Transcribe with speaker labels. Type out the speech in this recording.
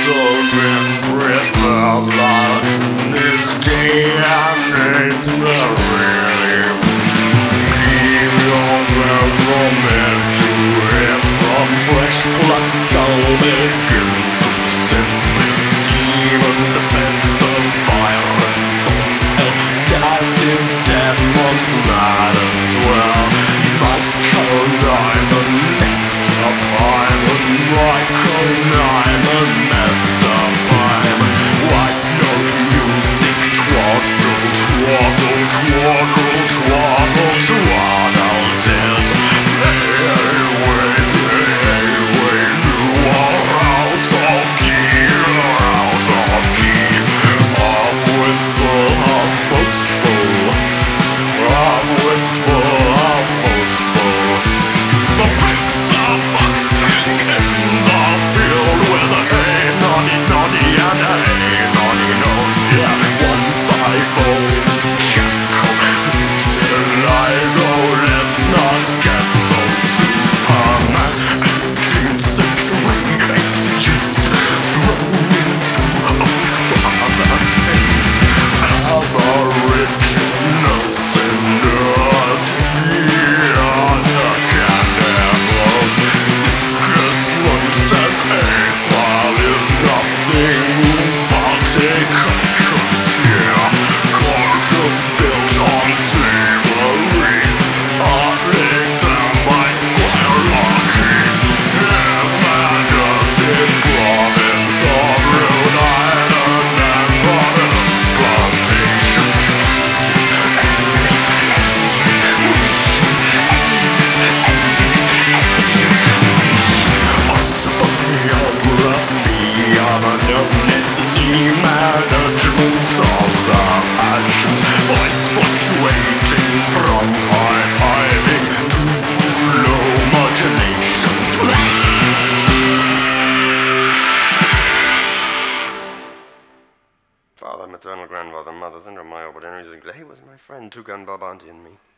Speaker 1: soaking breath of blood. This day and age will really keep yourself from it to it. From fresh blood skull begin to simply seem and defend the virus of hell. Doubt is dead, once mad as well. Michael Nyman, Michael Nyman, white note music, twaddle, twaddle, twaddle, twaddle, twaddle, dead. Anyway, you are out of key, out of key. I'm wistful, I'm boastful. I'm wistful, I'm boastful. The bricks are fucking in the field with a hey, noddy, noddy, and a hey, noddy, noddy. Yeah, 150 Jacko. Till I go, let's not get so Superman. 18th century atheist thrown into other things. Aboriginal sinners, here the cannibals. Sickest one says Israel is nothing but a conscience here. Conscience built on slavery, laid down by Squire Larkin. His Majesty's province of Rhode Island and Providence plantations. Management of the passions, voice fluctuating from high-fiving to low modulations. Father, maternal grandfather, mother, syndrome, my opportunities. He was my friend, Toucan Barbanti and me.